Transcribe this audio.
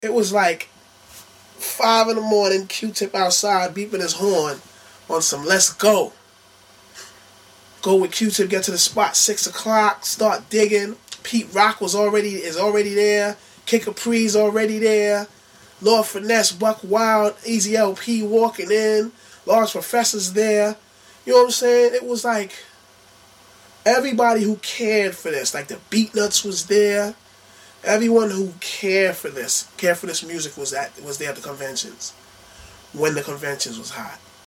It was like 5 in the morning, Q-Tip outside beeping his horn on some let's go. Go with Q-Tip, get to the spot 6 o'clock, start digging. Pete Rock is already there. Kid Capri's already there. Lord Finesse, Buck Wild, Easy LP walking in. Large Professor's there. You know what I'm saying? It was like everybody who cared for this, like the Beatnuts was there. Everyone who cared for this music was there at the conventions when the conventions was hot.